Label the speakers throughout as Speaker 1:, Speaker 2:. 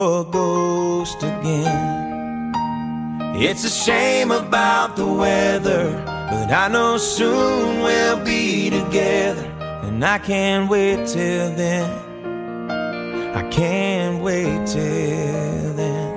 Speaker 1: a ghost again. It's a shame about the weather, but I know soon we'll be together, and I can't wait till then. I can't wait till then.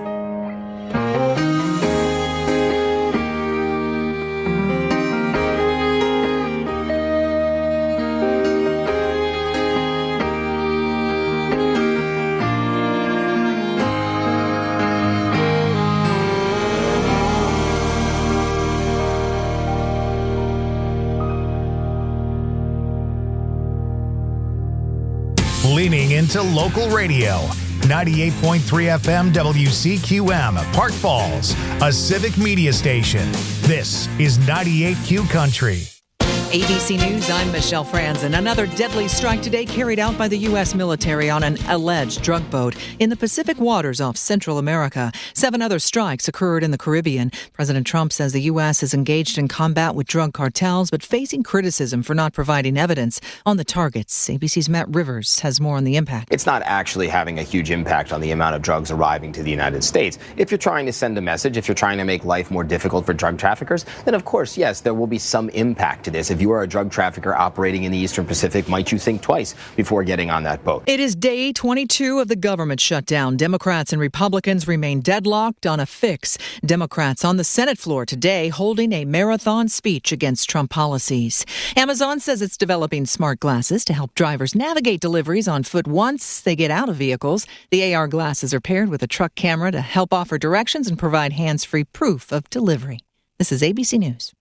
Speaker 2: Leaning into local radio. 98.3 FM WCQM, Park Falls, a civic media station. This is 98Q Country.
Speaker 3: ABC News, I'm Michelle Franzen. Another deadly strike today carried out by the U.S. military on an alleged drug boat in the Pacific waters off Central America. 7 other strikes occurred in the Caribbean. President Trump says the U.S. is engaged in combat with drug cartels, but facing criticism for not providing evidence on the targets. ABC's Matt Rivers has more on the impact.
Speaker 4: It's not actually having a huge impact on the amount of drugs arriving to the United States. If you're trying to send a message, if you're trying to make life more difficult for drug traffickers, then of course, yes, there will be some impact to this. If you are a drug trafficker operating in the Eastern Pacific, might you think twice before getting on that boat?
Speaker 3: It is day 22 of the government shutdown. Democrats and Republicans remain deadlocked on a fix. Democrats on the Senate floor today holding a marathon speech against Trump policies. Amazon says it's developing smart glasses to help drivers navigate deliveries on foot once they get out of vehicles. The AR glasses are paired with a truck camera to help offer directions and provide hands-free proof of delivery. This is ABC News.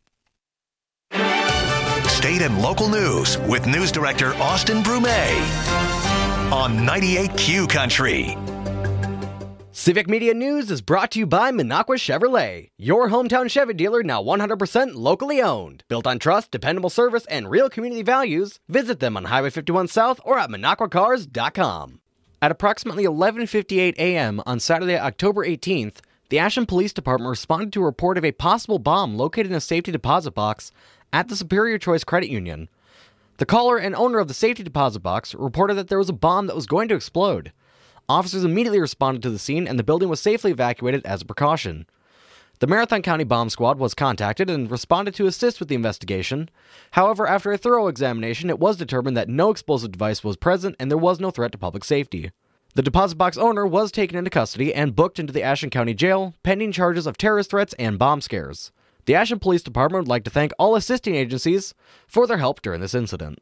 Speaker 2: State and local news with News Director Austin Brumet on 98Q Country.
Speaker 5: Civic Media News is brought to you by Minocqua Chevrolet, your hometown Chevy dealer now 100% locally owned. Built on trust, dependable service, and real community values, visit them on Highway 51 South or at MinocquaCars.com. At approximately 11:58 a.m. on Saturday, October 18th, the Ashland Police Department responded to a report of a possible bomb located in a safety deposit box at the Superior Choice Credit Union. The caller and owner of the safety deposit box reported that there was a bomb that was going to explode. Officers immediately responded to the scene and the building was safely evacuated as a precaution. The Marathon County Bomb Squad was contacted and responded to assist with the investigation. However, after a thorough examination, it was determined that no explosive device was present and there was no threat to public safety. The deposit box owner was taken into custody and booked into the Ashland County Jail, pending charges of terrorist threats and bomb scares. The Ashland Police Department would like to thank all assisting agencies for their help during this incident.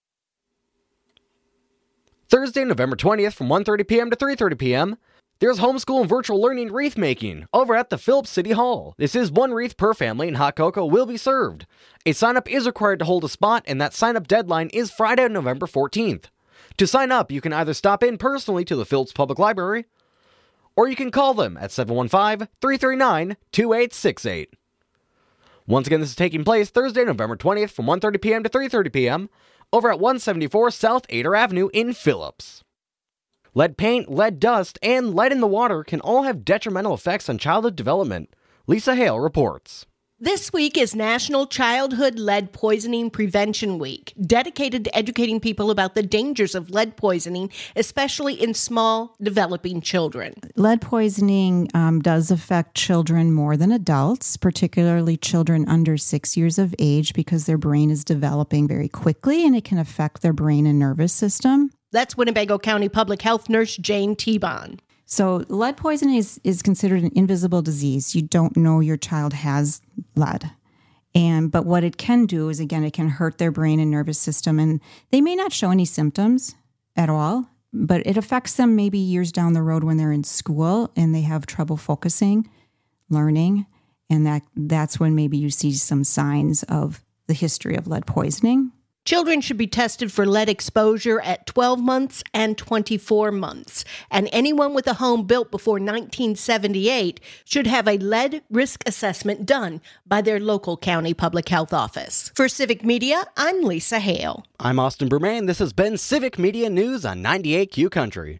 Speaker 5: Thursday, November 20th from 1:30 p.m. to 3:30 p.m., there's homeschool and virtual learning wreath making over at the Phillips City Hall. This is 1 wreath per family and hot cocoa will be served. A sign-up is required to hold a spot, and that sign-up deadline is Friday, November 14th. To sign up, you can either stop in personally to the Phillips Public Library, or you can call them at 715-339-2868. Once again, this is taking place Thursday, November 20th from 1:30 p.m. to 3:30 p.m. over at 174 South Ader Avenue in Phillips. Lead paint, lead dust, and lead in the water can all have detrimental effects on childhood development. Lisa Hale reports.
Speaker 6: This week is National Childhood Lead Poisoning Prevention Week, dedicated to educating people about the dangers of lead poisoning, especially in small, developing children.
Speaker 7: Lead poisoning does affect children more than adults, particularly children under 6 years of age, because their brain is developing very quickly and it can affect their brain and nervous system.
Speaker 6: That's Winnebago County Public Health Nurse Jane T-Bon.
Speaker 7: So lead poisoning is considered an invisible disease. You don't know your child has lead. But what it can do is, again, it can hurt their brain and nervous system. And they may not show any symptoms at all, but it affects them maybe years down the road when they're in school and they have trouble focusing, learning. And that's when maybe you see some signs of the history of lead poisoning.
Speaker 6: Children should be tested for lead exposure at 12 months and 24 months. And anyone with a home built before 1978 should have a lead risk assessment done by their local county public health office. For Civic Media, I'm Lisa Hale.
Speaker 5: I'm Austin Brumet, and this has been Civic Media News on 98Q Country.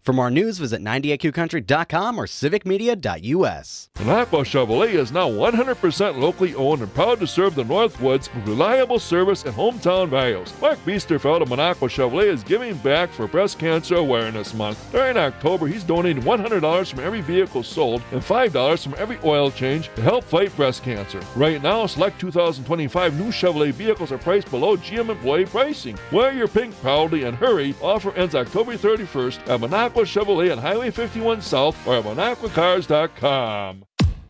Speaker 5: For more news, visit 98qcountry.com or civicmedia.us.
Speaker 8: Minocqua Chevrolet is now 100% locally owned and proud to serve the Northwoods with reliable service and hometown values. Mark Biesterfeld of Minocqua Chevrolet is giving back for Breast Cancer Awareness Month. During October, he's donating $100 from every vehicle sold and $5 from every oil change to help fight breast cancer. Right now, select 2025 new Chevrolet vehicles are priced below GM employee pricing. Wear your pink proudly and hurry. Offer ends October 31st at Minocqua Chevrolet on Highway 51 South or at MinocquaCars.com.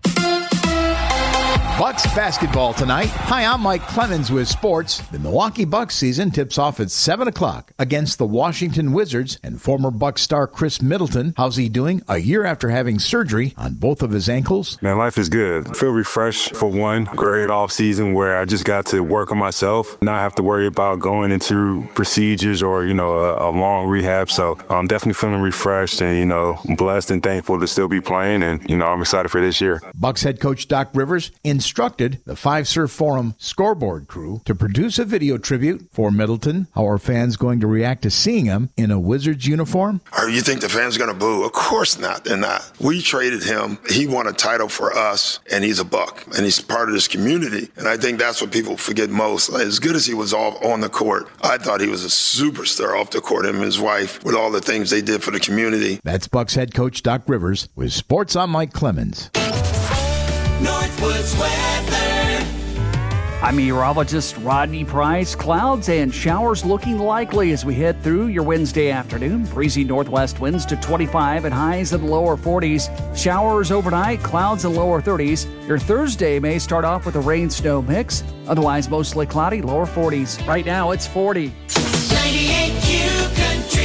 Speaker 2: Bucks basketball tonight. Hi, I'm Mike Clemens with sports. The Milwaukee Bucks season tips off at 7 o'clock against the Washington Wizards and former Bucks star Chris Middleton. How's he doing a year after having surgery on both of his ankles?
Speaker 9: Man, life is good. I feel refreshed for one. Great off season where I just got to work on myself, not have to worry about going into procedures or, a long rehab. So I'm definitely feeling refreshed and, blessed and thankful to still be playing. And, I'm excited for this year.
Speaker 2: Bucks head coach Doc Rivers instructed the Five Surf Forum scoreboard crew to produce a video tribute for Middleton. How are fans going to react to seeing him in a Wizards uniform?
Speaker 10: Or you think the fans are going to boo? Of course not. They're not. We traded him. He won a title for us, and he's a Buck, and he's part of this community. And I think that's what people forget most. As good as he was on the court, I thought he was a superstar off the court, him and his wife, with all the things they did for the community.
Speaker 2: That's Bucks head coach Doc Rivers with Sports. I'm Mike Clemens.
Speaker 1: Northwoods weather.
Speaker 11: I'm meteorologist Rodney Price. Clouds and showers looking likely as we head through your Wednesday afternoon. Breezy northwest winds to 25 and highs in the lower 40s. Showers overnight, clouds in lower 30s. Your Thursday may start off with a rain-snow mix. Otherwise, mostly cloudy, lower 40s. Right now, it's 40.
Speaker 1: 98Q Country.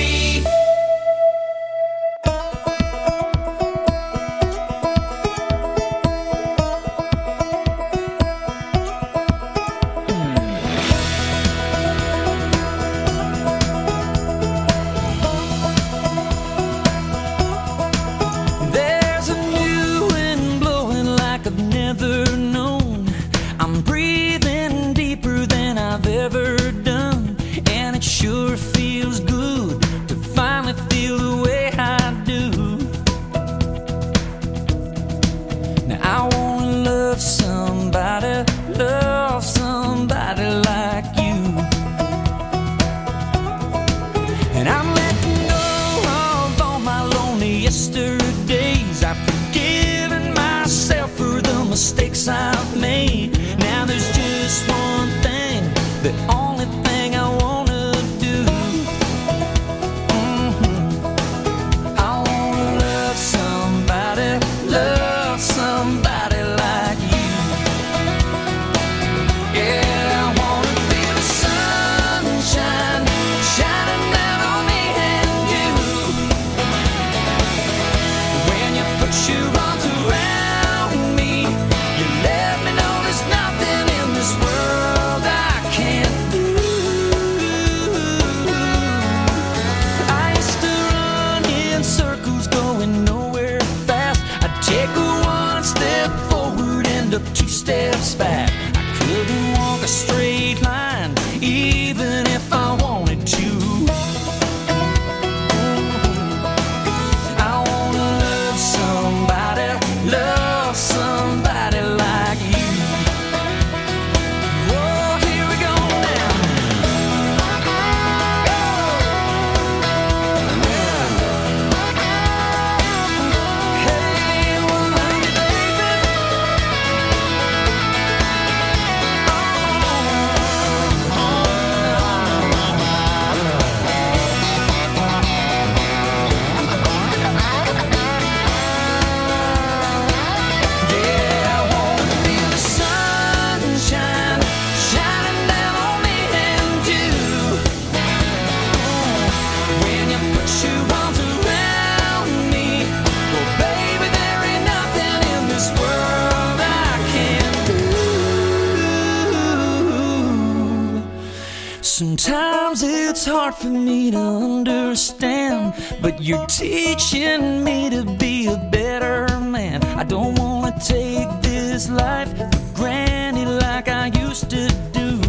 Speaker 1: Sometimes it's hard for me to understand, but you're teaching me to be a better man. I don't want to take this life for granted like I used to do.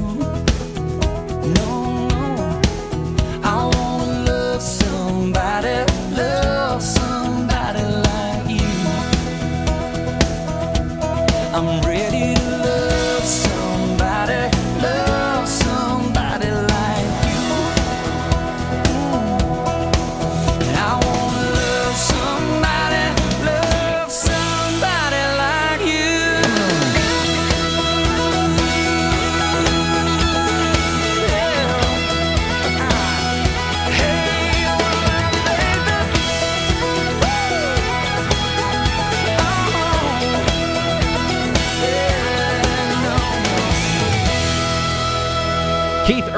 Speaker 1: No, I want to love somebody, love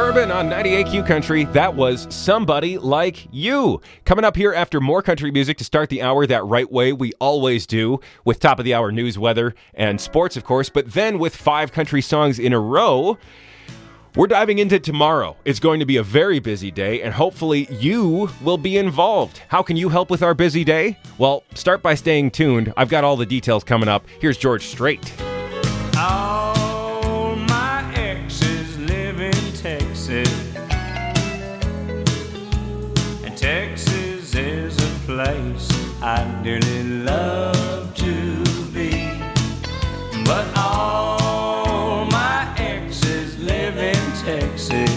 Speaker 12: Urban on 98Q Country. That was Somebody Like You. Coming up here after more country music to start the hour that right way we always do, with top of the hour news, weather, and sports, of course, but then with 5 country songs in a row. We're diving into tomorrow. It's going to be a very busy day, and hopefully you will be involved. How can you help with our busy day? Well, start by staying tuned. I've got all the details coming up. Here's George Strait.
Speaker 1: All my exes live in Texas, and Texas is a place I dearly love to be. But all my exes live in Texas,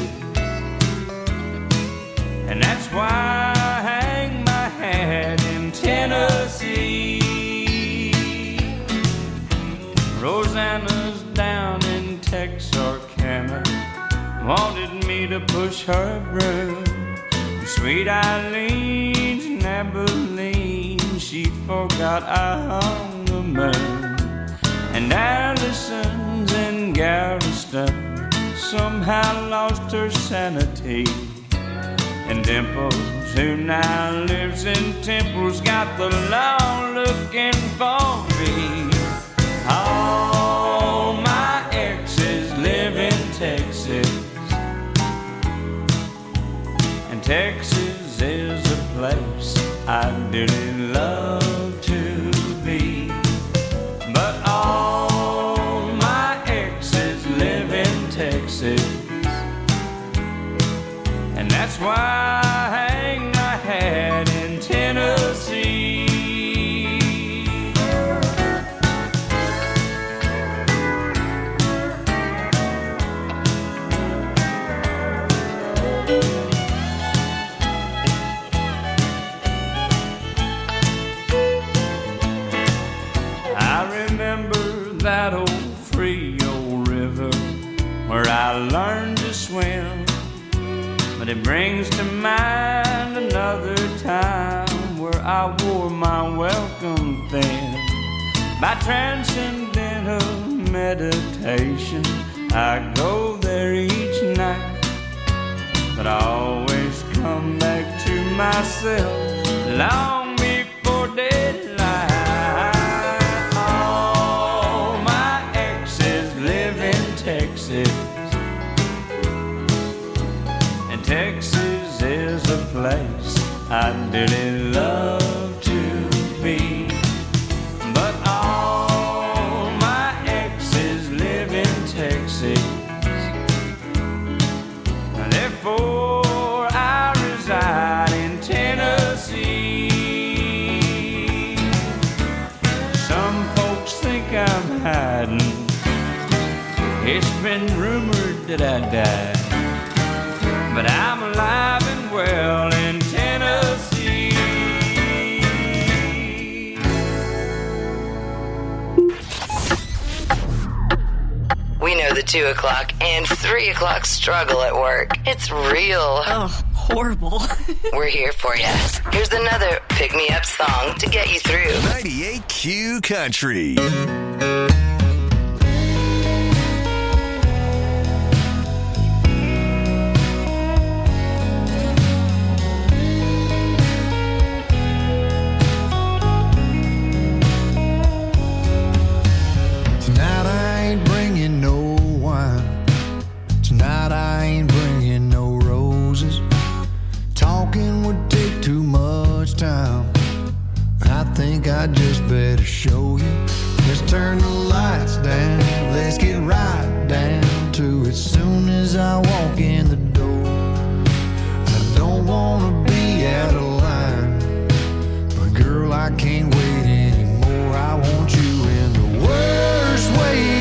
Speaker 1: and that's why I hang my hat in Tennessee. Rosanna's down in Texarkana, wanted me to push her broom. Sweet Eileen's in Abilene, she forgot I hung the moon. And Allison's in Galveston, somehow lost her sanity. And Dimples, who now lives in Temple's, got the law looking for me. All my exes live in Texas, and Texas is a place I dearly love to be. But all my exes live in Texas, and that's why I hang my hat in Tennessee. That old Frio River where I learned to swim, but it brings to mind another time where I wore my welcome thin. By transcendental meditation, I go there each night, but I always come back to myself long before daylight. Texas, and Texas is a place I dearly love to be. But all my exes live in Texas, therefore I reside in Tennessee. Some folks think I'm hiding, it's been rumored that I died, but I'm alive and well in Tennessee.
Speaker 13: We know the 2 o'clock and 3 o'clock struggle at work. It's real.
Speaker 14: Oh, horrible.
Speaker 13: We're here for you. Here's another pick-me-up song to get you through.
Speaker 15: 98Q Country.
Speaker 16: I just better show you. Let's turn the lights down. Let's get right down to it. Soon as I walk in the door, I don't wanna be out of line, but girl, I can't wait anymore. I want you in the worst way.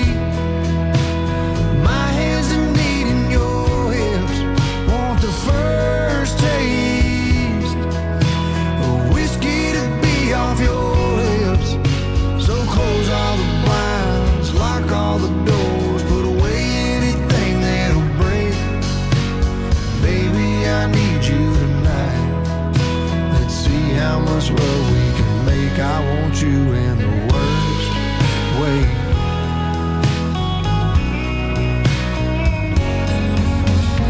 Speaker 16: My hands are needing your hips. Want the first taste of whiskey to be off your lips. So close all the blinds, lock all the doors, put away anything that'll break. Baby, I need you tonight. Let's see how much love we can make. I want you in the worst way.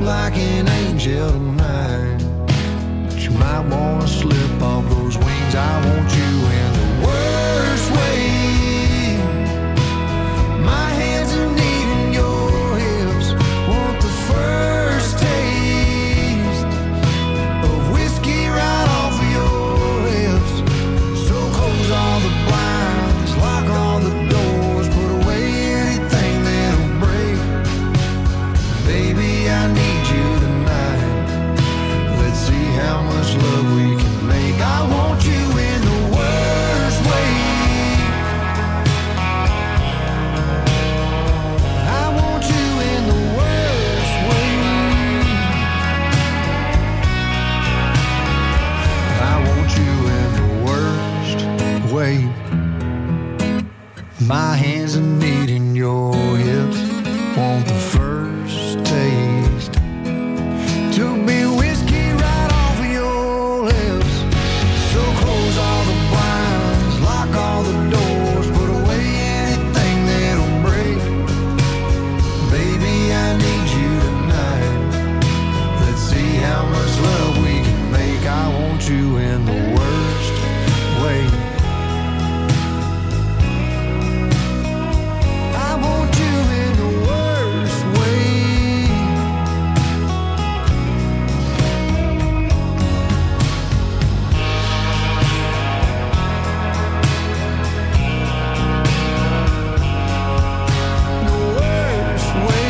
Speaker 16: like an angel tonight. But you might want to slip off those wings. I want you in the worst way. My hands are needing your hips. Want the first taste of whiskey right off of your lips. So close all the blinds, lock all the doors, put away anything that'll break. Baby, I need you tonight. Let's see how much love we can make. I want you in the worst way. I want you in the worst way. I want you in the worst way. My hands are needing your hips. Want the first taste to be whiskey right off of your lips. So close all the blinds, lock all the doors, put away anything that'll break. Baby, I need you tonight. Let's see how much love we can make. I want you in the worst way. I want you in the worst way. The worst way.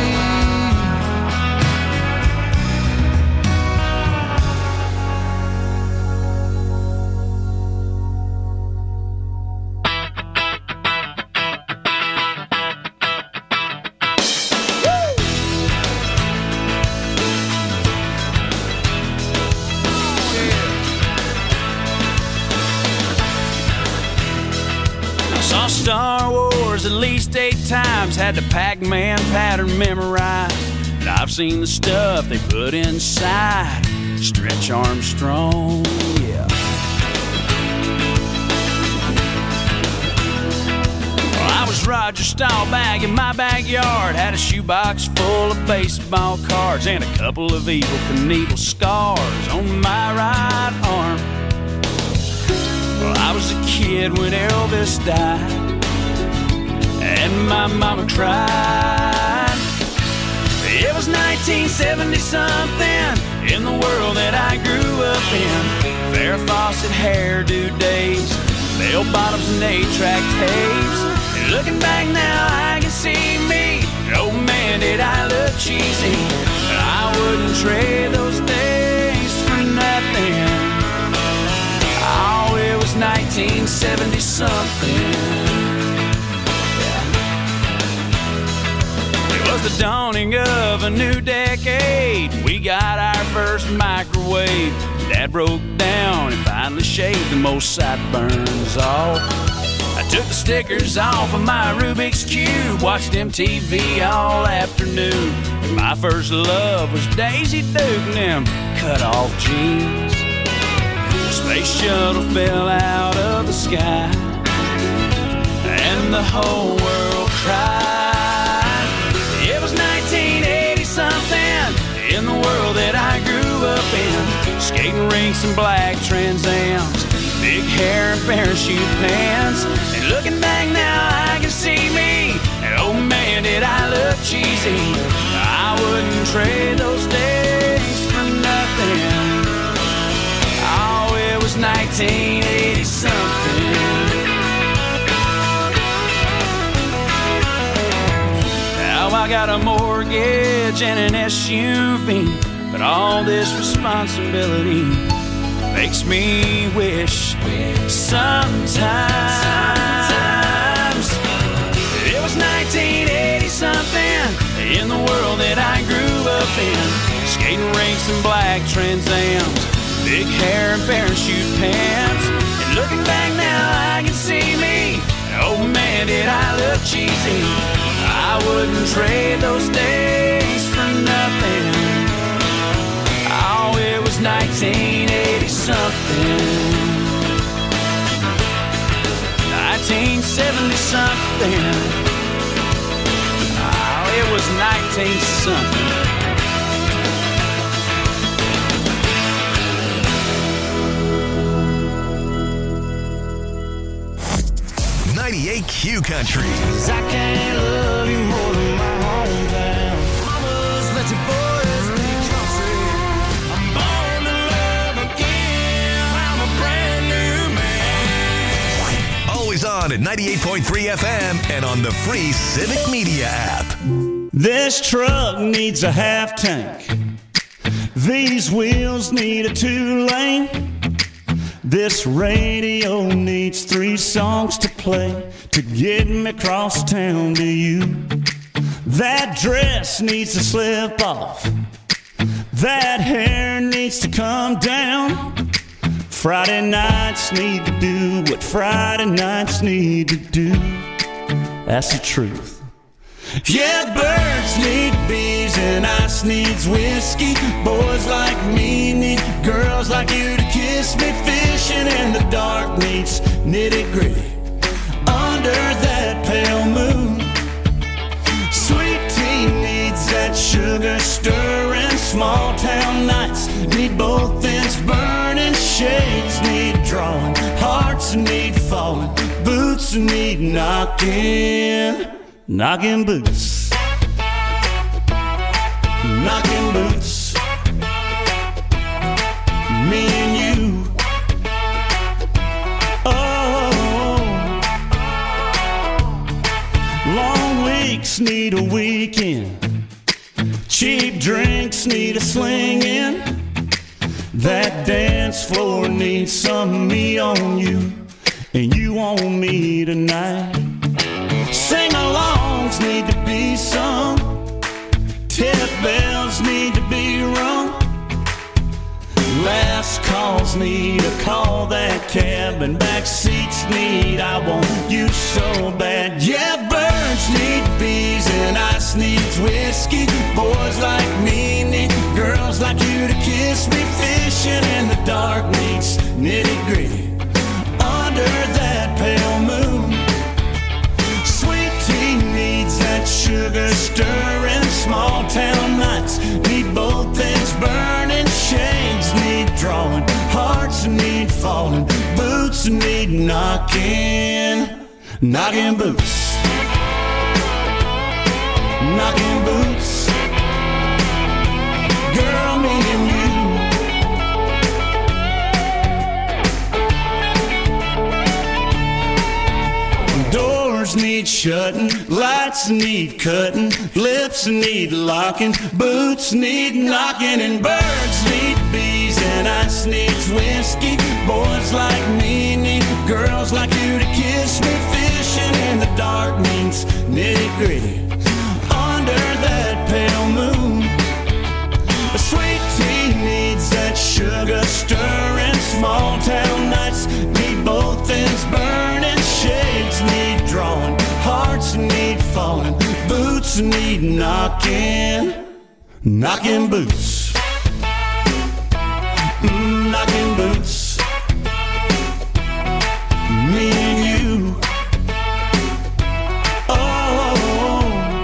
Speaker 14: I saw Star Wars at least 8 times, had the Pac-Man pattern memorized. And I've seen the stuff they put inside Stretch Armstrong, yeah. Well, I was Roger Staubach in my backyard, had a shoebox full of baseball cards and a couple of Evel Knievel scars on my right arm. Well, I was a kid when Elvis died, and my mama cried. It was 1970-something in the world that I grew up in. Farrah Fawcett hairdo days, bell bottoms and 8-track tapes. And looking back now, I can see me. Oh man, did I look cheesy. I wouldn't trade those days for nothing. Oh, it was 1970-something. It was the dawning of a new decade. We got our first microwave. Dad broke down and finally shaved the most sideburns off. I took the stickers off of my Rubik's Cube, watched MTV all afternoon. And my first love was Daisy Duke and them cut-off jeans. The space shuttle fell out of the sky, and the whole world cried. It was 1980-something in the world that I grew up in. Skating rinks and black Trans Ams, big hair and parachute pants. And looking back now, I can see me. And oh man, did I look cheesy. I wouldn't trade those days for nothing. Oh, it was 1980-something. Now I got a mortgage and an SUV, but all this responsibility makes me wish sometimes it was 1980-something in the world that I grew up in. Skating rinks and black Trans Ams, big hair and parachute pants. And looking back now, I can see me. Oh man, did I look cheesy. I wouldn't trade those days for nothing. Oh, it was 1980-something. 1970-something. Oh, it was 19-something.
Speaker 15: Q Country.
Speaker 14: I can't love you more than my hometown. Mamas, let your boys be country. I'm born to love again. I'm a brand new man.
Speaker 15: Always on at 98.3 FM and on the free Civic Media app.
Speaker 14: This truck needs a half tank. These wheels need a 2-lane. This radio needs 3 songs to play to get me across town to you. That dress needs to slip off. That hair needs to come down. Friday nights need to do what Friday nights need to do. That's the truth. Yeah, birds need bees and ice needs whiskey. Boys like me need girls like you to kiss me. Fishing in the dark needs nitty-gritty under that pale moon. Sweet tea needs that sugar stirring. Small town nights need both ends burning. Shades need drawing, hearts need falling, boots need knocking. Knocking boots, knocking boots, me and you. Oh, long weeks need a weekend. Cheap drinks need a slinging. That dance floor needs some me on you, and you on me tonight. Sing-alongs need to be sung. Tip bells need to be rung. Last calls need to call that cab. And back seats need I want you so bad. Yeah, birds need bees and ice needs whiskey. Boys like me need girls like you to kiss me. Fishing in the dark needs nitty-gritty under that pale moon. Sugar stirring, small town nights need both ends burning. Shades need drawing, hearts need falling, boots need knocking. Knocking boots, knocking boots. Girl, me and you. Doors need shutting, lights need cutting, lips need locking, boots need knocking, and birds need bees and ice needs whiskey. Boys like me need girls like you to kiss me. Fishing in the dark means nitty-gritty under that pale moon. A sweet tea needs that sugar stirring. Small town nights need both ends burning. Shades need drawing, hearts need falling, boots need knocking. Knocking boots, knocking boots, me and you. Oh,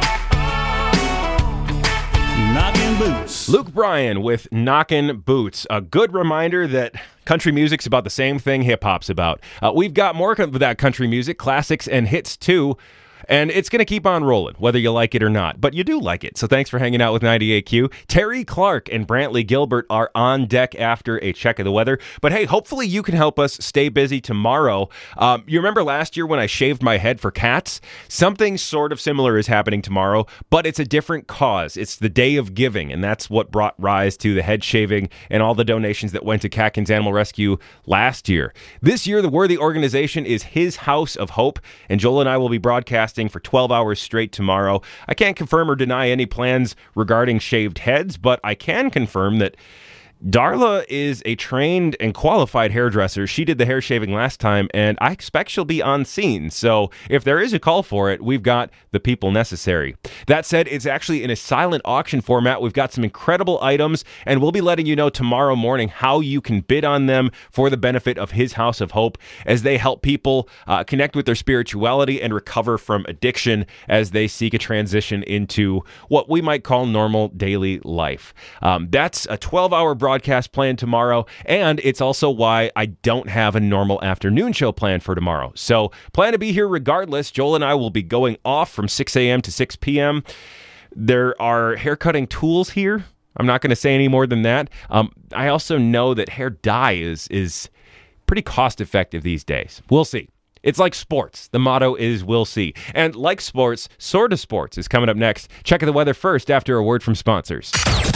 Speaker 14: knocking boots.
Speaker 12: Luke Bryan with Knockin' Boots. A good reminder that country music's about the same thing hip-hop's about. We've got more of that country music, classics and hits too, and it's going to keep on rolling, whether you like it or not. But you do like it, so thanks for hanging out with 98Q. Terry Clark and Brantley Gilbert are on deck after a check of the weather. But hey, hopefully you can help us stay busy tomorrow. You remember last year when I shaved my head for cats? Something sort of similar is happening tomorrow, but it's a different cause. It's the Day of Giving, and that's what brought rise to the head shaving and all the donations that went to Catkins Animal Rescue last year. This year, the worthy organization is His House of Hope, and Joel and I will be broadcasting for 12 hours straight tomorrow. I can't confirm or deny any plans regarding shaved heads, but I can confirm that Darla is a trained and qualified hairdresser. She did the hair shaving last time, and I expect she'll be on scene. So if there is a call for it, we've got the people necessary. That said, it's actually in a silent auction format. We've got some incredible items, and we'll be letting you know tomorrow morning how you can bid on them for the benefit of His House of Hope as they help people connect with their spirituality and recover from addiction as they seek a transition into what we might call normal daily life. That's a 12-hour broadcast broadcast planned tomorrow, and it's also why I don't have a normal afternoon show planned for tomorrow. So plan to be here regardless. Joel and I will be going off from 6 a.m. to 6 p.m. There are haircutting tools here. I'm not going to say any more than that. I also know that hair dye is pretty cost-effective these days. We'll see. It's like sports. The motto is we'll see. And like sports, Sort of Sports is coming up next. Check the weather first after a word from sponsors.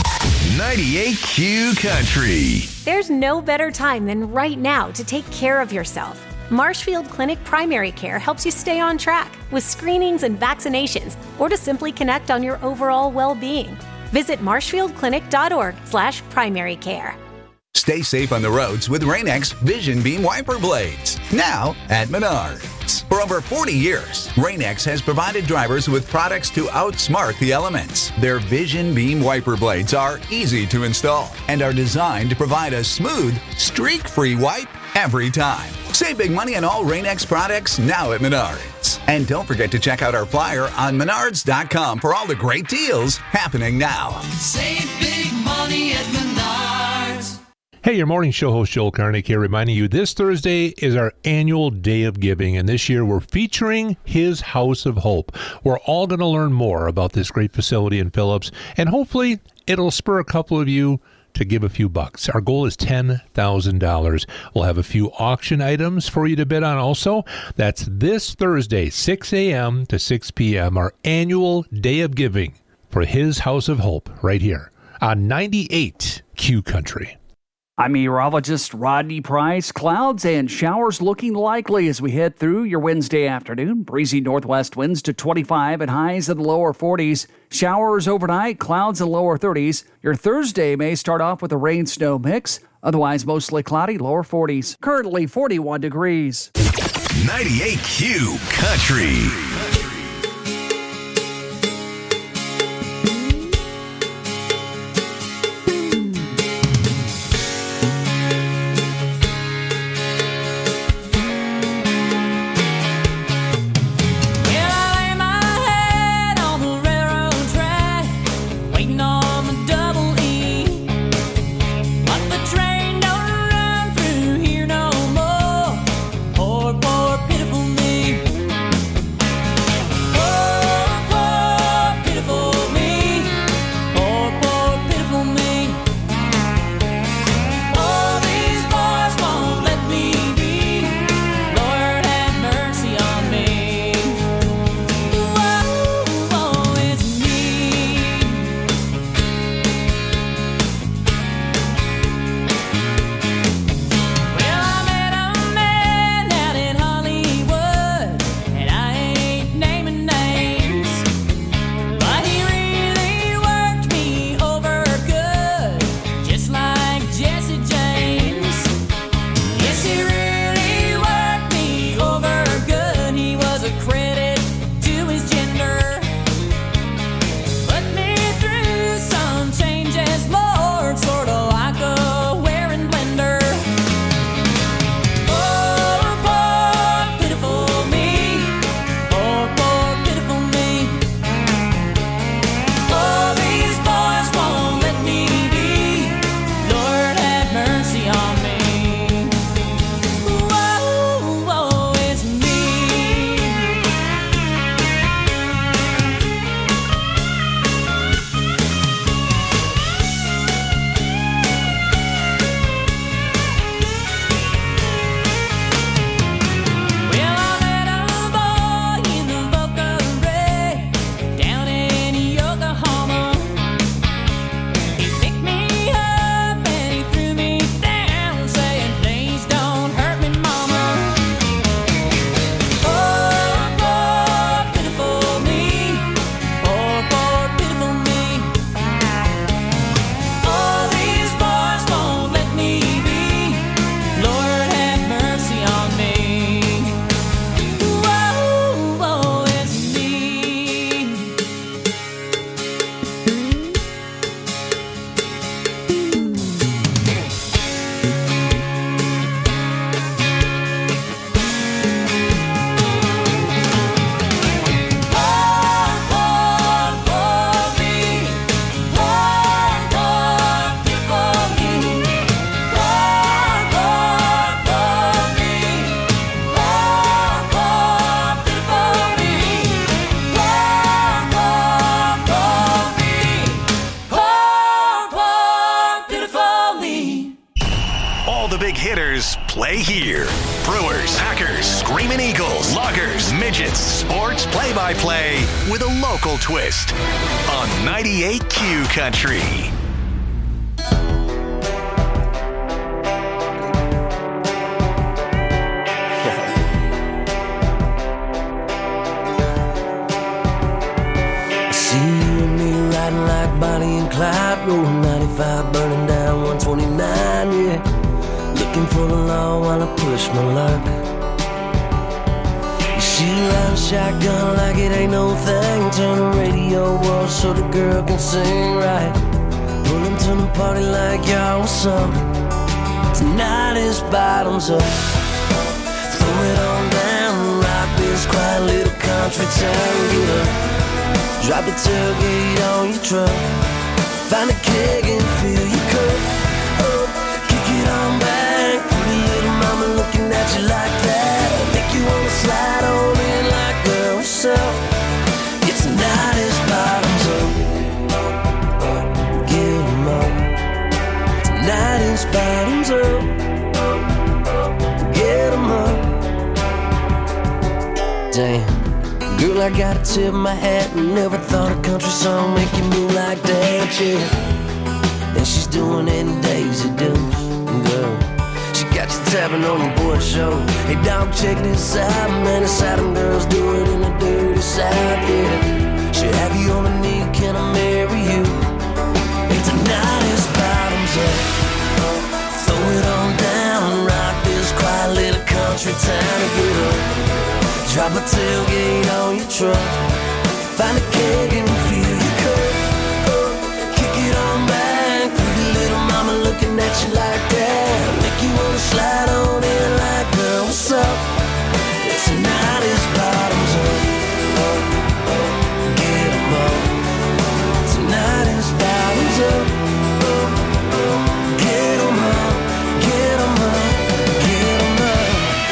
Speaker 15: 98Q Country.
Speaker 17: There's no better time than right now to take care of yourself. Marshfield Clinic Primary Care helps you stay on track with screenings and vaccinations, or to simply connect on your overall well-being. Visit marshfieldclinic.org/primary care.
Speaker 18: Stay safe on the roads with Rain-X Vision Beam Wiper Blades. Now at Menards. For over 40 years, Rain-X has provided drivers with products to outsmart the elements. Their Vision Beam Wiper Blades are easy to install and are designed to provide a smooth, streak-free wipe every time. Save big money on all Rain-X products now at Menards. And don't forget to check out our flyer on menards.com for all the great deals happening now.
Speaker 19: Save big money at Menards.
Speaker 20: Hey, your morning show host Joel Karnick here, reminding you this Thursday is our annual Day of Giving, and this year we're featuring His House of Hope. We're all going to learn more about this great facility in Phillips, and hopefully it'll spur a couple of you to give a few bucks. Our goal is $10,000. We'll have a few auction items for you to bid on also. That's this Thursday, 6 a.m. to 6 p.m., our annual Day of Giving for His House of Hope right here on 98Q Country.
Speaker 11: I'm meteorologist Rodney Price. Clouds and showers looking likely as we head through your Wednesday afternoon. Breezy northwest winds to 25 and highs in the lower 40s. Showers overnight, clouds in the lower 30s. Your Thursday may start off with a rain-snow mix. Otherwise, mostly cloudy, lower 40s. Currently 41 degrees.
Speaker 15: 98Q Country. big hitters play here. Brewers, Packers, Screamin' Eagles, Loggers, Midgets, sports play-by-play with a local twist on 98Q Country.
Speaker 21: Bonnie and Clyde, rolling 95, burning down 129, yeah. Looking for the law while I push my luck. You shoot out a shotgun like it ain't no thing. Turn the radio off so the girl can sing right. Pull them to the party like y'all was some. Tonight is bottoms up. Throw it on down, rock this quiet little country town, get up. Drop the tailgate on your truck. Find a keg and fill your cup. Oh, kick it on back. Pretty little mama looking at you like that. Make you wanna slide on in like girl, what's up? It's tonight is bottoms up. Get 'em up. Tonight is bottoms up. Get 'em up. Damn. Girl, I gotta tip my hat. Never thought a country song make you move like that, yeah. And she's doing it in Daisy Dukes, girl. She got you tapping on the boy show. Hey, dog, check this out, man. It's how them girls do it in the dirty South, yeah. She'll have you on a knee, can I marry you? Hey, tonight is bottoms up. Throw it on down, rock this quiet little country town and get up. Drop a tailgate on your truck. Find a keg and fill your cup. Oh, kick it on back. Pretty little mama looking at you like that. Make you wanna slide on in like, girl, what's up? Tonight is bottoms up. Get 'em up. Tonight is bottoms up. Get 'em up. Get 'em up. Get 'em up.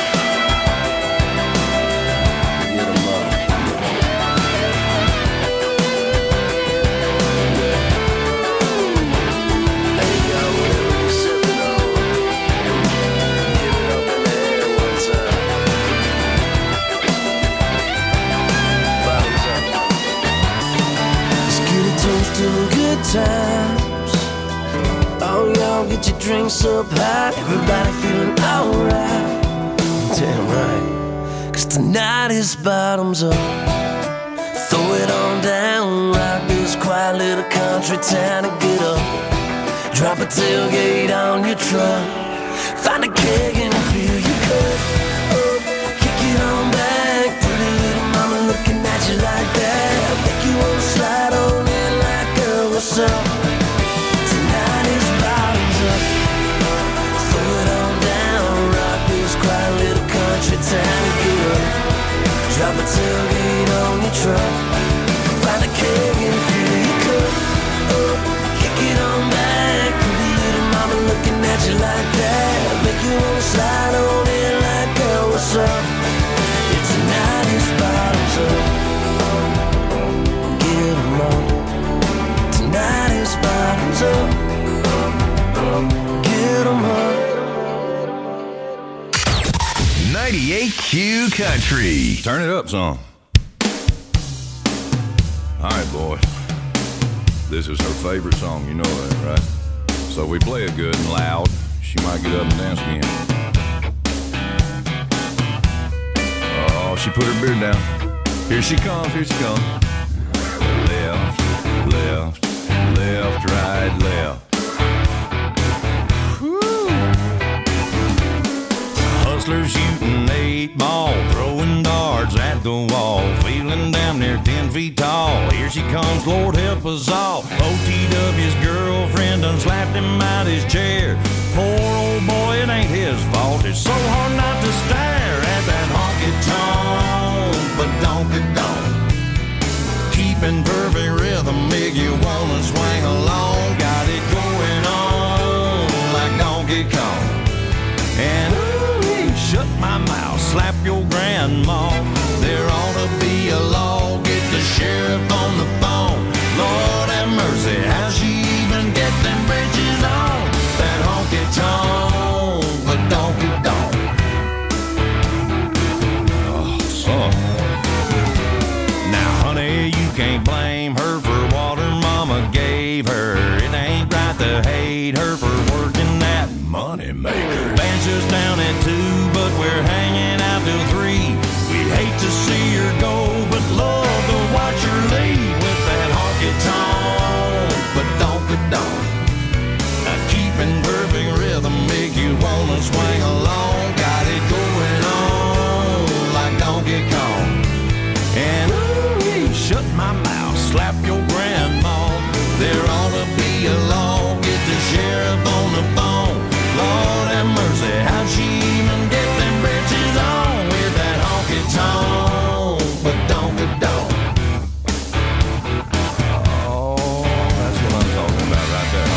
Speaker 21: Times. Oh, y'all get your drinks up high. Everybody feeling alright. Damn right. Cause tonight is bottoms up. Throw it on down. Rock this quiet little country town and get up. Drop a tailgate on your truck. Find a keg and fill your cup. Kick it on back. Pretty little mama looking at you like that. Make you wanna slide on in like, girl, what's up? Tonight is bottoms up. Throw it on down. Rock this quiet little country town and get up. Drop a tailgate on your truck. Find a keg and fill your cup. Kick it on back. Pretty little mama looking at you like that. Make you wanna slide on in like, girl, what's up? It's tonight is bottoms up. Get 'em up. Tonight is bottoms up. Get 'em up.
Speaker 15: 98Q Country.
Speaker 22: Turn it up some. All right, boys. This is her favorite song, you know that, right? So we play it good and loud. She might get up and dance again. Oh, she put her beard down. Here she comes, here she comes. Left, left, left, right, left. Woo. Hustlers shooting 8-ball, throwing darts at the wall, feeling damn near 10 feet tall. Here she comes, Lord help us all. OTW's girlfriend done slapped him out his chair. Poor old boy, it ain't his fault. It's so hard not to stare at that honky-tonk, but donk-a-donk. Keeping perfect rhythm, make you wanna swing along. Got it going on like Donkey Kong. And ooh, shut my mouth, slap your grandma. There ought to be a law, get the sheriff on the phone. Lord have mercy, how she even get them bridges on? That honky-tonk, paid her for working that money maker. Band's just down at 2, but we're hanging out till 3. We'd hate to see her go, but love to watch her leave with that honky-tonk, but donk-a-donk. Keeping perfect rhythm make you wanna swing along. Got it going on like Donkey Kong. And ooh, shut my mouth, slap your grandma. There ought to be a law, get the sheriff on the phone. Lord have mercy, how'd she even get them britches on with that honky-tonk, but donk-a-donk. Oh, that's what I'm talking about right there.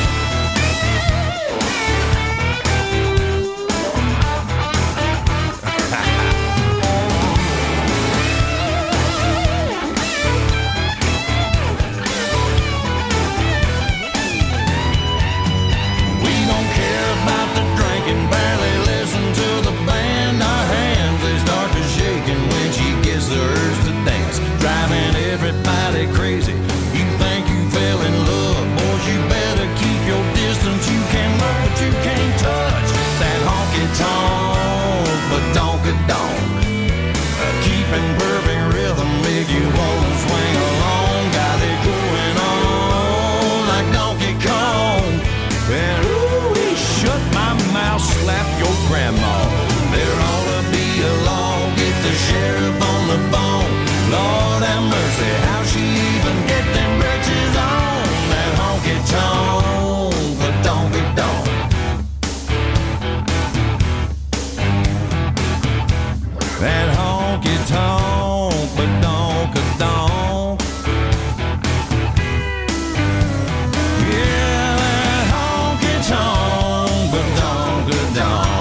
Speaker 22: Everybody crazy. You think you fell in love, boys, you better keep your distance. You can look, but you can't touch that honky-tonk, but donk-a-donk. Keeping perfect rhythm make you wanna swing along. Got it going on like Donkey Kong. And ooh, shut my mouth, slap your grandma. There ought to be a law, get the sheriff on the phone. Lord have mercy, how'd she even get them britches on? That honky-tonk, but donk-a-donk. That honky-tonk, but donk-a-donk. Yeah, that honky-tonk, but donk-a-donk.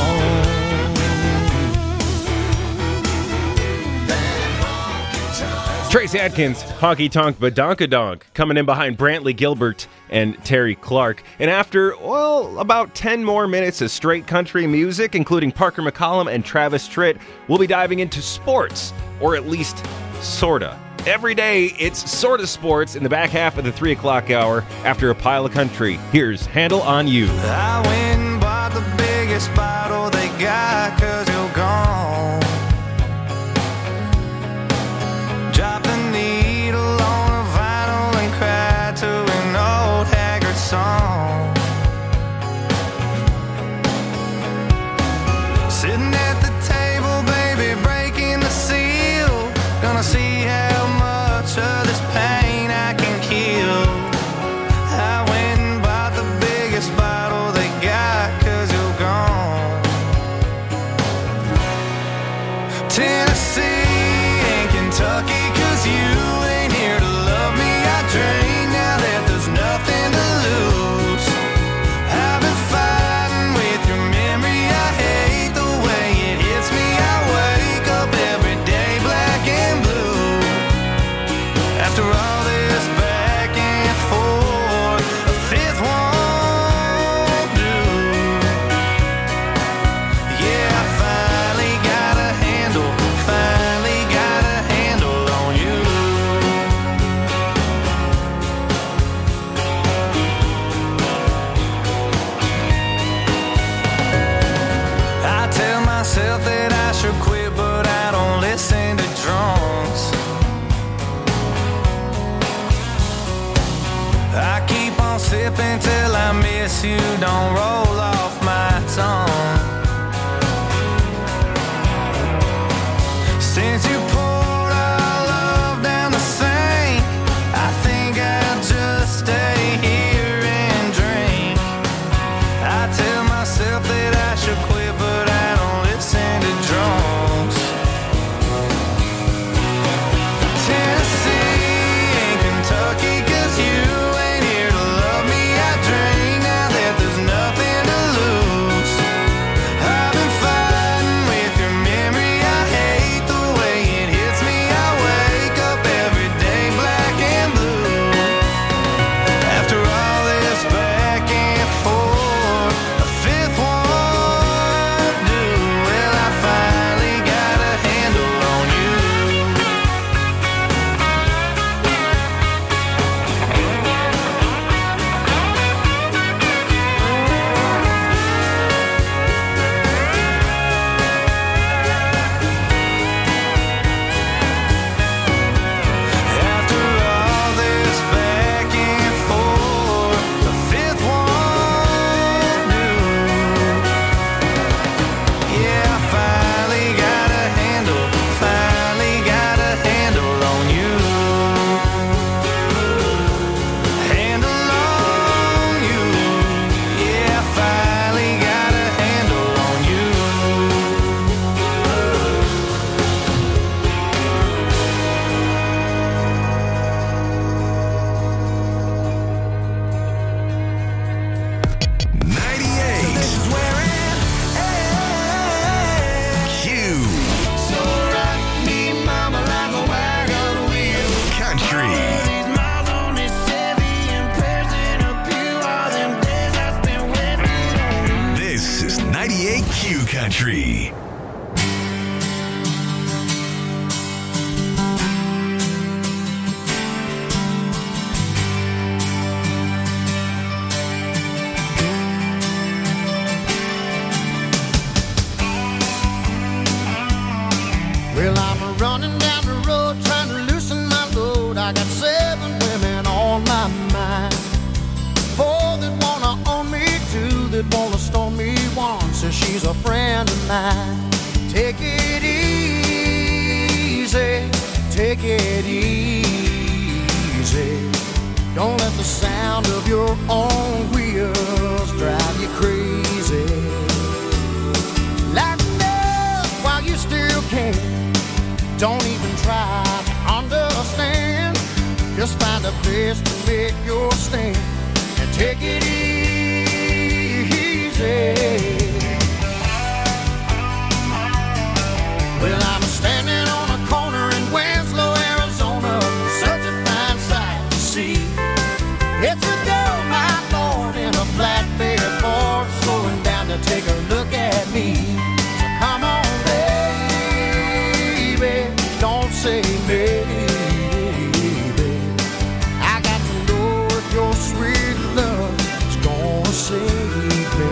Speaker 12: Trace Adkins, Honky Tonk Badonkadonk, coming in behind Brantley Gilbert and Terry Clark. And after, well, about 10 more minutes of straight country music, including Parker McCollum and Travis Tritt, we'll be diving into sports, or at least sorta. Every day, it's sorta sports in the back half of the 3 o'clock hour after a pile of country. Here's Handle on You.
Speaker 3: I went and bought the biggest bottle they got, 'cause you're gone. Drop the needle on a vinyl and cry to an old haggard song. Sitting at the table, baby, breaking the seal. Gonna see how much of this pain I can kill. I went and bought the biggest bottle they got, 'cause you're gone. Tennessee and Kentucky, you ain't here to love me. I drain now that there's nothing to lose. I've been fighting with your memory. I hate the way it hits me. I wake up every day black and blue. After all this back and forth, a fifth won't do. Yeah, I finally got a handle, finally got a handle on you. I tell myself that I should quit, but I don't listen to drums. I keep on sipping till I miss you, don't roll off my tongue. Since you poured our love down the sink, I think I'll just stay here and drink. I tell myself that I should quit, but I don't listen to drums. Tennessee and Kentucky, 'cause you ain't here to love me. I drink now that there's nothing to lose.
Speaker 15: Q Country.
Speaker 16: Well, I'm running down the road trying to loosen my load. I got 7 women on my mind. 4 that wanna own me, 2 that wanna stone me. 1 says she's a friend of mine. Take it easy, take it easy. Don't let the sound of your own wheels drive you crazy. Lighten up while you still can. Don't even try to understand. Just find a place to make your stand and take it easy. Well, I'm standing on a corner in Winslow, Arizona. Such a fine sight to see. It's a girl, my lord, in a flatbed Ford, slowing down to take a look at me. So come on, don't say maybe. I got to know if your sweet love is gonna save me.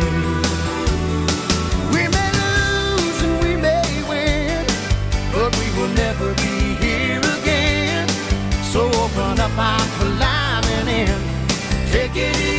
Speaker 16: We may lose and we may win, but we will never be here again. So open up, I'm climbing in. Take it easy.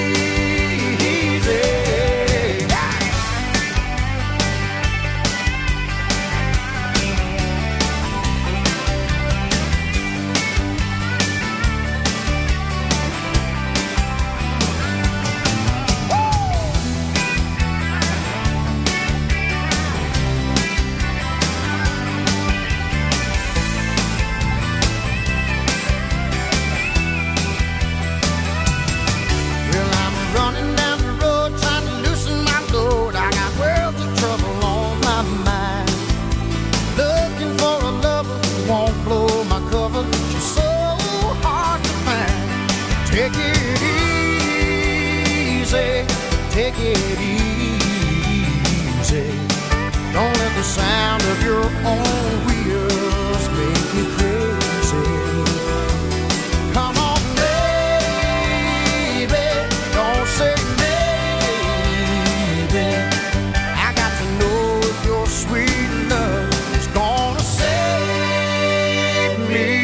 Speaker 16: Take it easy, take it easy. Don't let the sound of your own wheels make you crazy. Come on, baby, don't say maybe. I got to know if your sweet love is gonna save me.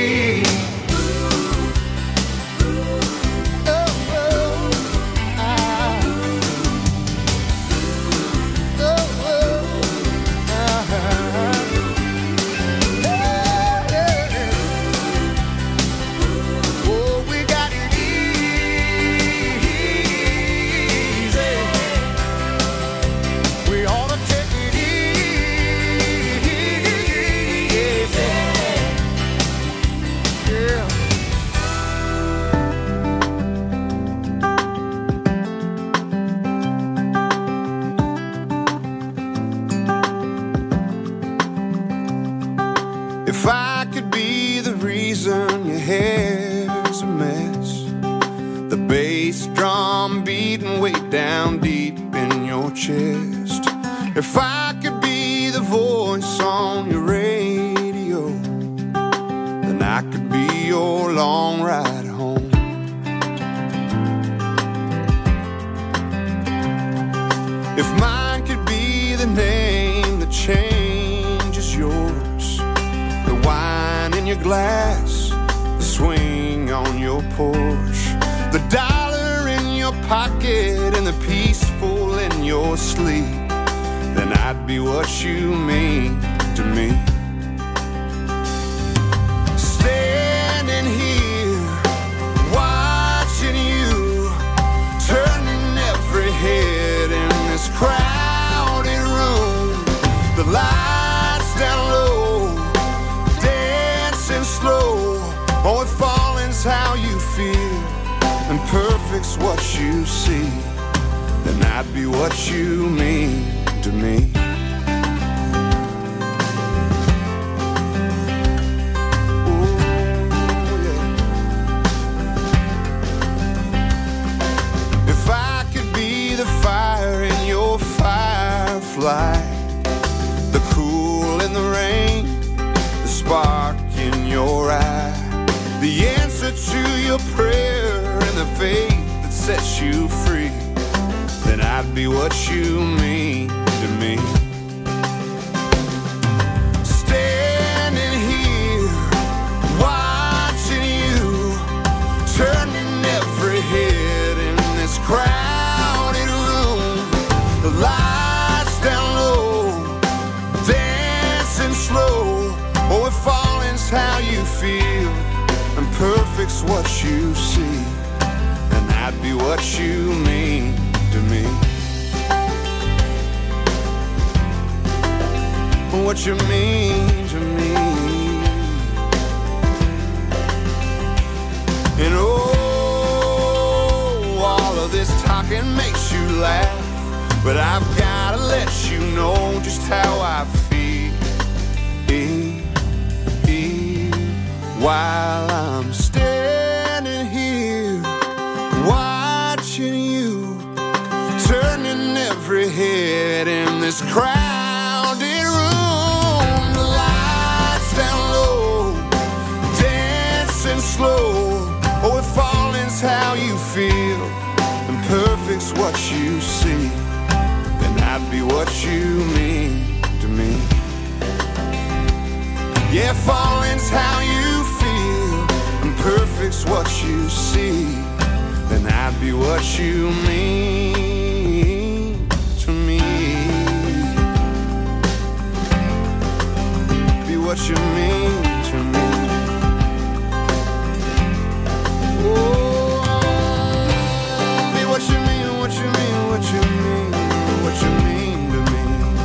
Speaker 16: If I could be the reason your hair's a mess, the bass drum beating way down deep in your chest. If I could be the voice on your radio, then I could be your long ride home. If mine could be the name that changes yours, the wine in your glass, the swing on your porch, the dollar in your pocket and the peaceful in your sleep, then I'd be what you mean to me. Standing here, watching you, turning every head in this crowded room, the lights down low, dancing slow. Oh, if falling's how you feel and perfect's what you see, then I'd be what you mean to me. Ooh, yeah. If I could be the fire in your fire
Speaker 3: light, the cool in the rain, the spark in your eye, the answer to your prayer and the faith that sets you free, then I'd be what you mean to me. Standing here, watching you, turning every head in this crowded room. The lights down low, dancing slow. Oh, if falling's how you feel, and perfect's what you see, then I'd be what you mean to me. What you mean to me. And oh, all of this talking makes you laugh, but I've gotta let you know just how I feel while I'm standing here watching you, turning every head in this crowded room. The lights down low, dancing slow. Oh, if falling's how you feel, and perfect's what you see, then I'd be what you mean to me. Yeah, falling's how you feel, and perfect's what you see, then I'd be what you mean to me. Be what you mean to me. Oh, be what you mean, what you mean, what you mean, what you mean to me.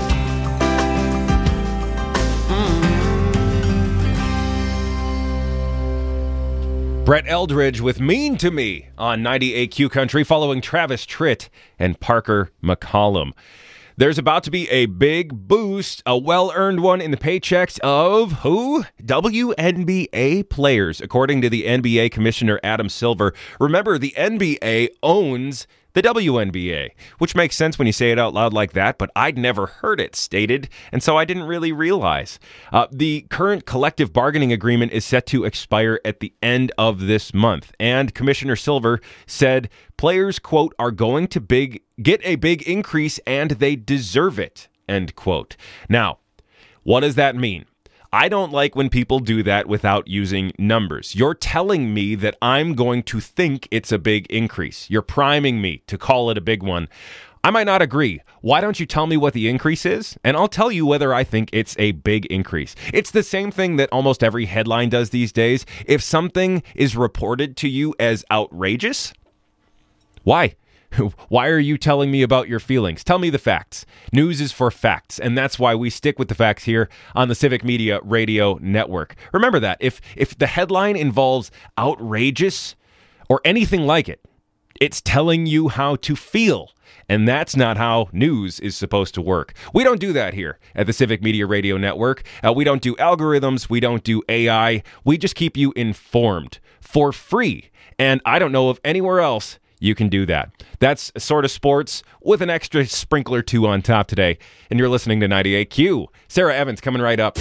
Speaker 12: Brett Eldridge with Mean to Me on 98Q Country, following Travis Tritt and Parker McCollum. There's about to be a big boost, a well-earned one, in the paychecks of who? WNBA players, according to the NBA Commissioner Adam Silver. Remember, the NBA owns the WNBA, which makes sense when you say it out loud like that, but I'd never heard it stated, and so I didn't really realize. The current collective bargaining agreement is set to expire at the end of this month, and Commissioner Silver said players, quote, are going to get a big increase and they deserve it, end quote. Now, what does that mean? I don't like when people do that without using numbers. You're telling me that I'm going to think it's a big increase. You're priming me to call it a big one. I might not agree. Why don't you tell me what the increase is? And I'll tell you whether I think it's a big increase. It's the same thing that almost every headline does these days. If something is reported to you as outrageous, why? Why are you telling me about your feelings? Tell me the facts. News is for facts, and that's why we stick with the facts here on the Civic Media Radio Network. Remember that. If the headline involves outrageous or anything like it, it's telling you how to feel, and that's not how news is supposed to work. We don't do that here at the Civic Media Radio Network. We don't do algorithms. We don't do AI. We just keep you informed for free, and I don't know of anywhere else you can do that. That's Sort of Sports with an extra sprinkler too on top today. And you're listening to 98Q. Sarah Evans coming right up.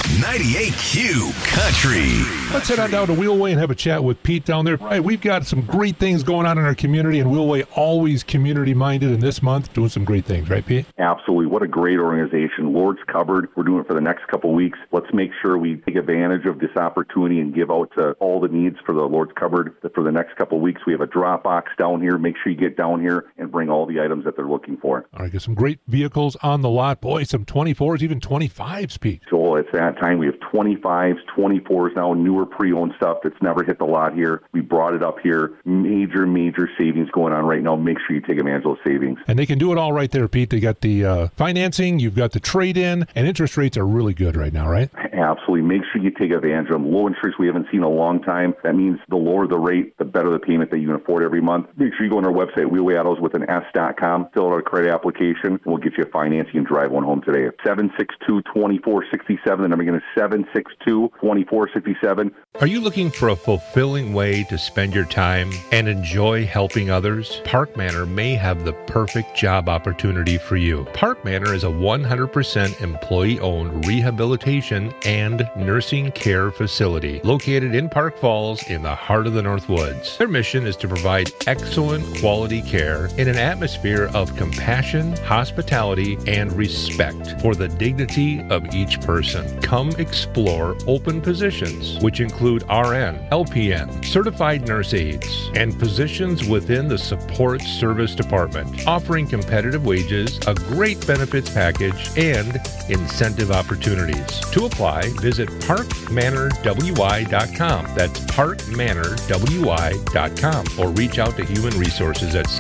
Speaker 15: 98Q Country.
Speaker 20: Let's head on down to Wheelway and have a chat with Pete down there. Right, we've got some great things going on in our community, and Wheelway always community-minded, and this month doing some great things, right, Pete?
Speaker 4: Absolutely. What a great organization. Lord's Cupboard. We're doing it for the next couple of weeks. Let's make sure we take advantage of this opportunity and give out to all the needs for the Lord's Cupboard. For the next couple of weeks, we have a drop box down here. Make sure you get down here and bring all the items that they're looking for.
Speaker 20: All right, got some great vehicles on the lot. Boy, some 24s, even 25s, Pete.
Speaker 4: So it's that time. We have 25s, 24s now, newer pre-owned stuff that's never hit the lot here. We brought it up here. Major savings going on right now. Make sure you take advantage of those savings.
Speaker 20: And they can do it all right there, Pete. They got the financing, you've got the trade-in, and interest rates are really good right now, right?
Speaker 4: Absolutely. Make sure you take advantage of them. Low interest we haven't seen in a long time. That means the lower the rate, the better the payment that you can afford every month. Make sure you go on our website, wheelwayautos with an S.com, fill out a credit application, and we'll get you a financing and drive one home today. 762-2467, the number Again, it's 762-2467.
Speaker 20: Are you looking for a fulfilling way to spend your time and enjoy helping others? Park Manor may have the perfect job opportunity for you. Park Manor is a 100% employee-owned rehabilitation and nursing care facility located in Park Falls in the heart of the North Woods. Their mission is to provide excellent quality care in an atmosphere of compassion, hospitality, and respect for the dignity of each person. Come explore open positions, which include RN, LPN, certified nurse aides, and positions within the support service department, offering competitive wages, a great benefits package, and incentive opportunities. To apply, visit parkmanorwy.com. That's parkmanorwy.com, or reach out to Human Resources at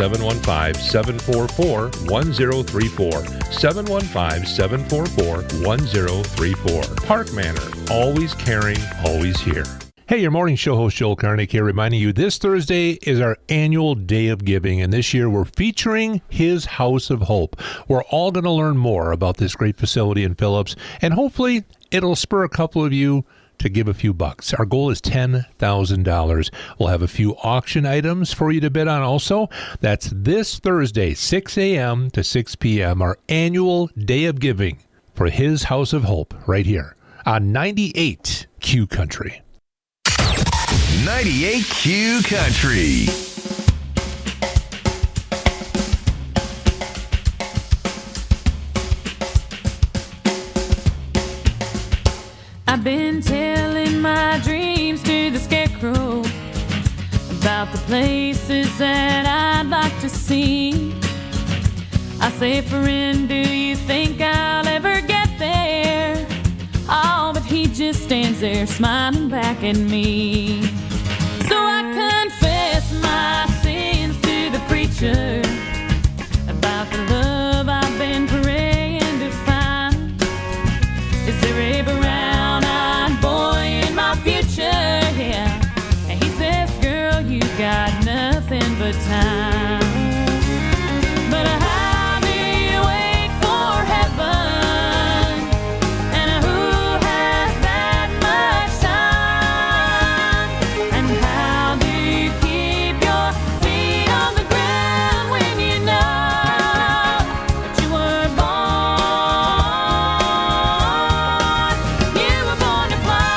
Speaker 20: 715-744-1034. 715-744-1034. Park Manor, always caring, always here. Hey, your morning show host Joel Karnick here, reminding you this Thursday is our annual Day of Giving, and this year we're featuring His House of Hope. We're all going to learn more about this great facility in Phillips, and hopefully it'll spur a couple of you to give a few bucks. Our goal is $10,000. We'll have a few auction items for you to bid on also. That's this Thursday, 6 a.m. to 6 p.m., our annual Day of Giving for His House of Hope right here on 98 Q Country.
Speaker 15: 98 Q Country.
Speaker 6: I've been telling my dreams to the scarecrow about the places that I'd like to see. I say, friend, do you think I'll ever get there? Oh, but he just stands there smiling back at me. So I confess my sins to the preacher about the love I've been praying to find. Is there a brown-eyed boy in my future? Yeah. And he says, girl, you got nothing but time. But how do you wait for heaven? And who has that much time? And how do you keep your feet on the ground when you know that you were born? You were born to fly.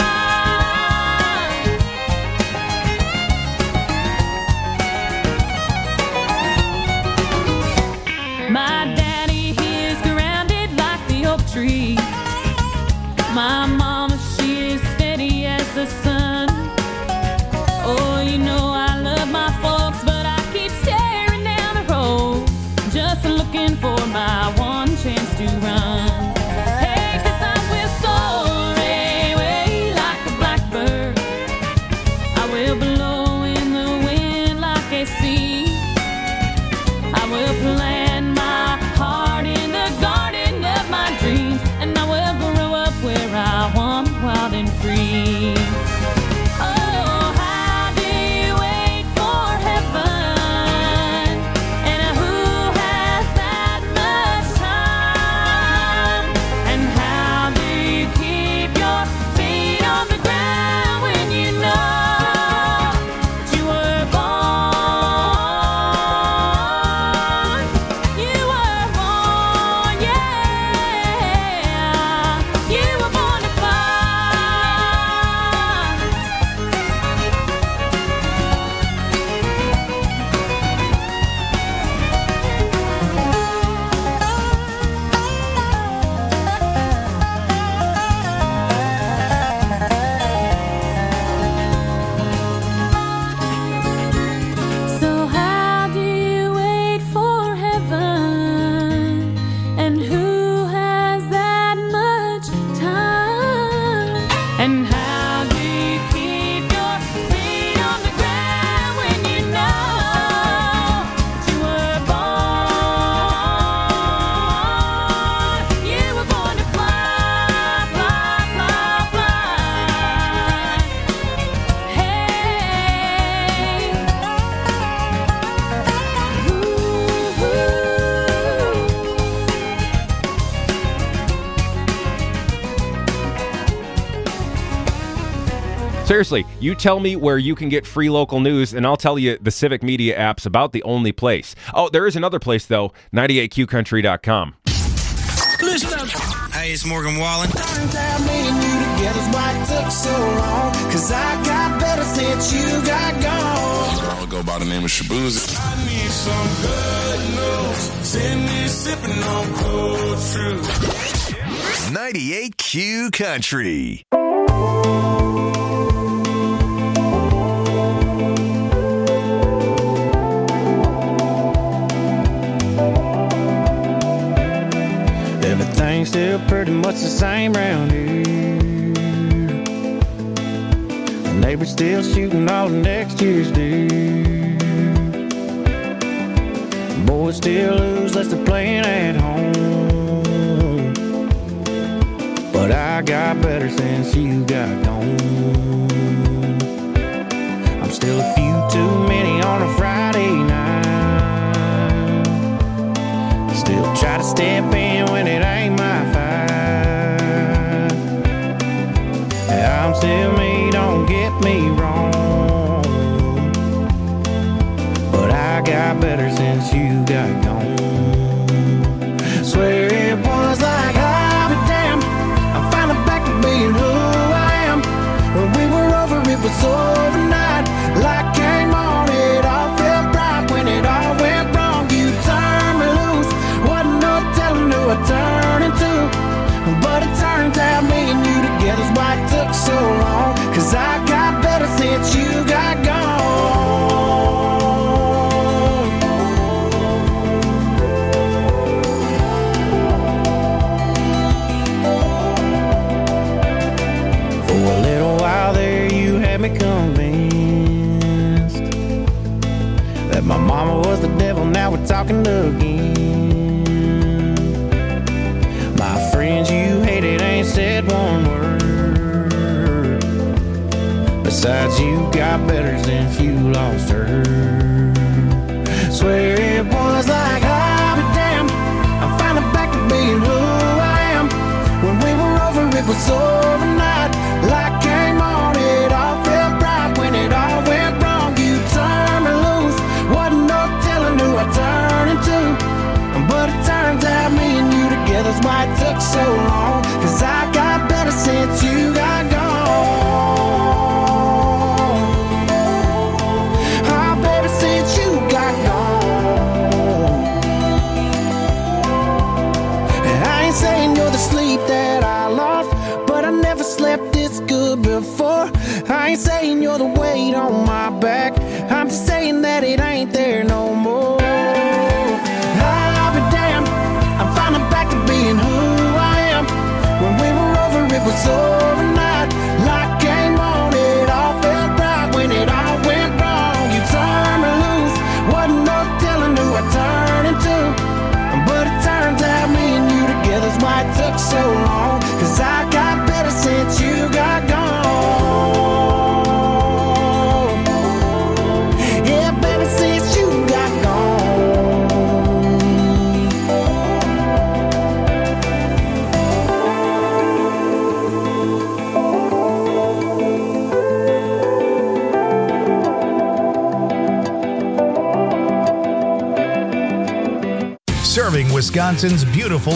Speaker 6: My daddy, he's grounded like the oak tree. My mama, she is steady as the sun. Oh, you know I love my folks, but I keep staring down the road, just looking for my one chance to run. Hey, 'cause I will soar away like a blackbird. I will blow in the wind like a sea. I will plant my heart in the garden of my dreams, and I will grow up where I want, wild and free. Oh, how do you wait for heaven? And who has that much time? And how do you keep your feet on the ground when you know that you were born?
Speaker 12: Seriously, you tell me where you can get free local news, and I'll tell you the Civic Media app's about the only place. Oh, there is another place, though, 98qcountry.com.
Speaker 3: Listen up. Hey, it's Morgan Wallen.
Speaker 21: Turns out me and you together's why it took so long. Cause I got better since you got gone.
Speaker 5: I'll go by the name of Shaboozey.
Speaker 3: I need some good news. Send me sipping on cold truth.
Speaker 15: 98Q Country.
Speaker 21: Everything's still pretty much the same round here. The neighbor's still shooting all of next year's deer. Boys still lose less they're playing at home. But I got better since you got gone. I'm still a few too many on a Friday night. Still try to step in when it ain't my fight. I'm still me, don't get me wrong. But I got better since you got gone. Swear it was like I'll be damned, I'm finally back to being who I am. When we were over, it was overnight. Light came on, it all felt bright. When it all went wrong, you turned me loose. Wasn't no telling who I turned into. But it turns out me and you together's why it took so long. Cause I got better since you got gone. For a little while there you had me convinced that my mama was the devil, now we're talking again. My friends you hated ain't said one word. Besides, you got better since you lost her. Swear it was like I'll be damned, I'm finally back to being who I am. When we were over, it was overnight. Light came on, it all felt bright. When it all went wrong, you turned me loose. Wasn't no telling who I turned into. But it turns out me and you together's why it took so long. Cause I got better since you got gone. Oh, baby, since you got gone. And I ain't saying you're the sleep that I lost, but I never slept this good before. I ain't saying you're the weight on my back, I'm just saying that it ain't there no more. I'm finally back to being who I am. When we were over, it was overnight. Light came on, it all felt bright. When it all went wrong, you turned me loose. Wasn't no telling who I turned into. But it turns out me and you together's why it took so long. Cause I got better since you got gone. Yeah, baby, since you got gone.
Speaker 7: Serving Wisconsin's beautiful